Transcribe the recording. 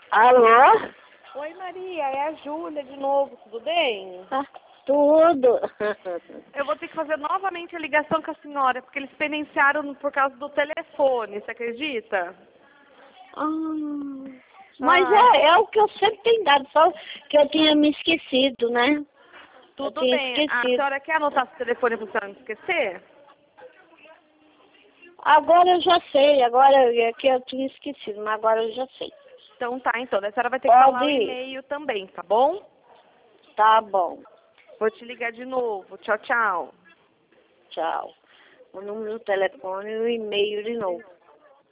Alô? Oi, Maria, é a Júlia de novo, tudo bem? Ah, tudo. Eu vou ter que fazer novamente a ligação com a senhora, porque eles penitenciaram por causa do telefone, você acredita? Mas é o que eu sempre tenho dado, só que eu tinha me esquecido, né? Tudo bem. A senhora quer anotar seu telefone para a senhora não esquecer? Agora eu já sei, agora é que eu tinha esquecido, mas agora eu já sei. Então tá, então. A senhora vai ter que falar o e-mail também, tá bom? Tá bom. Vou te ligar de novo. Tchau, tchau. Tchau. O número do telefone e o e-mail de novo.